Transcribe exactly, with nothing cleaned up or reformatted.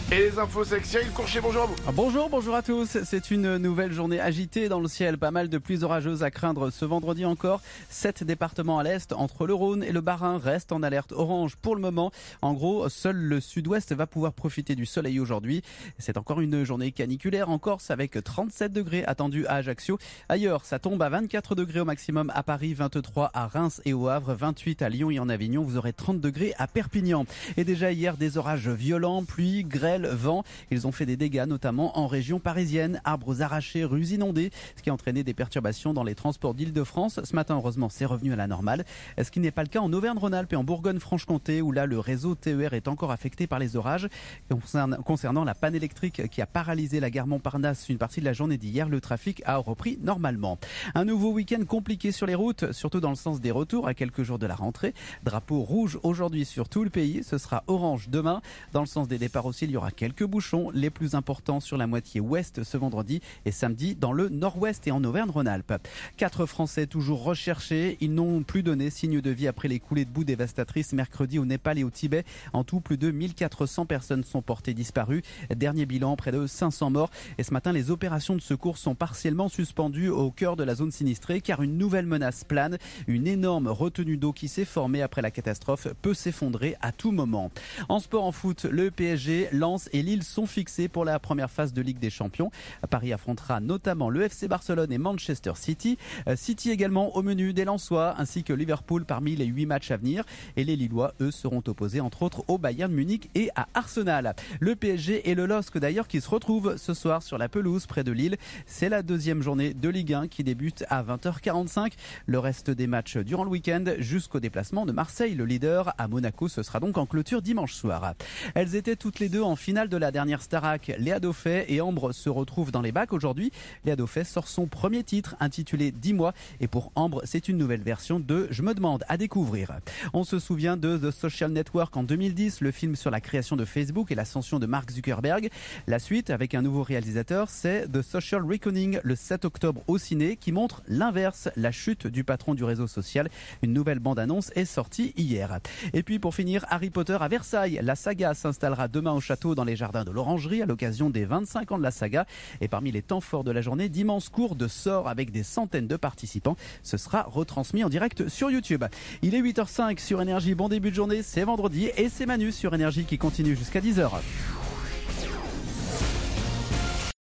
Et les infos sexy, il court chez bonjour à vous. Bonjour, bonjour à tous. C'est une nouvelle journée agitée dans le ciel. Pas mal de pluies orageuses à craindre ce vendredi encore. Sept départements à l'est, entre le Rhône et le Bas-Rhin, restent en alerte orange pour le moment. En gros, seul le sud-ouest va pouvoir profiter du soleil aujourd'hui. C'est encore une journée caniculaire en Corse avec trente-sept degrés attendus à Ajaccio. Ailleurs, ça tombe à vingt-quatre degrés au maximum à Paris, vingt-trois à Reims et au Havre, vingt-huit à Lyon et en Avignon. Vous aurez trente degrés à Perpignan. Et déjà hier, des orages violents, pluie, grêle, vent. Ils ont fait des dégâts, notamment en région parisienne. Arbres arrachés, rues inondées, ce qui a entraîné des perturbations dans les transports d'Île-de-France. Ce matin, heureusement, c'est revenu à la normale. Ce qui n'est pas le cas en Auvergne-Rhône-Alpes et en Bourgogne-Franche-Comté, où là, le réseau T E R est encore affecté par les orages. Concernant la panne électrique qui a paralysé la gare Montparnasse une partie de la journée d'hier, le trafic a repris normalement. Un nouveau week-end compliqué sur les routes, surtout dans le sens des retours à quelques jours de la rentrée. Drapeau rouge aujourd'hui sur tout le pays, ce sera orange demain. Dans le sens des départs aussi, il y aura quelques bouchons, les plus importants sur la moitié ouest ce vendredi et samedi dans le nord-ouest et en Auvergne-Rhône-Alpes. Quatre Français toujours recherchés, ils n'ont plus donné signe de vie après les coulées de boue dévastatrices mercredi au Népal et au Tibet. En tout, plus de mille quatre cents personnes sont portées disparues. Dernier bilan, près de cinq cents morts. Et ce matin, les opérations de secours sont partiellement suspendues au cœur de la zone sinistrée car une nouvelle menace plane. Une énorme retenue d'eau qui s'est formée après la catastrophe peut s'effondrer à tout moment. En sport, en foot, le P S G, Lens et Lille sont fixés pour la première phase de Ligue des Champions. Paris affrontera notamment le F C Barcelone et Manchester City. City également au menu des Lensois ainsi que Liverpool parmi les huit matchs à venir. Et les Lillois, eux, seront opposés entre autres au Bayern Munich et à Arsenal. Le P S G et le L O S C d'ailleurs qui se retrouvent ce soir sur la pelouse près de Lille. C'est la deuxième journée de Ligue un qui débute à vingt heures quarante-cinq. Le reste des matchs durant le week-end jusqu'au déplacement de Marseille, le leader, à Monaco. Ce sera donc en clôture dimanche soir. Elles étaient toutes les deux en finale de la dernière Starac. Léa Dauphet et Ambre se retrouvent dans les bacs aujourd'hui. Léa Dauphet sort son premier titre intitulé dix mois et pour Ambre, c'est une nouvelle version de Je me demande à découvrir. On se souvient de The Social Network en deux mille dix, le film sur la création de Facebook et l'ascension de Mark Zuckerberg. La suite, avec un nouveau réalisateur, c'est The Social Reckoning le sept octobre au ciné qui montre l'inverse, la chute du patron du réseau social. Une nouvelle bande-annonce est sortie hier. Et puis pour finir, Harry Potter à Versailles. La saga s'installera demain au château dans les jardins de l'Orangerie à l'occasion des vingt-cinq ans de la saga. Et parmi les temps forts de la journée, d'immenses cours de sorts avec des centaines de participants. Ce sera retransmis en direct sur YouTube. Il est huit heures cinq sur Énergie. Bon début de journée, c'est vendredi et c'est Manu sur Énergie qui continue jusqu'à dix heures.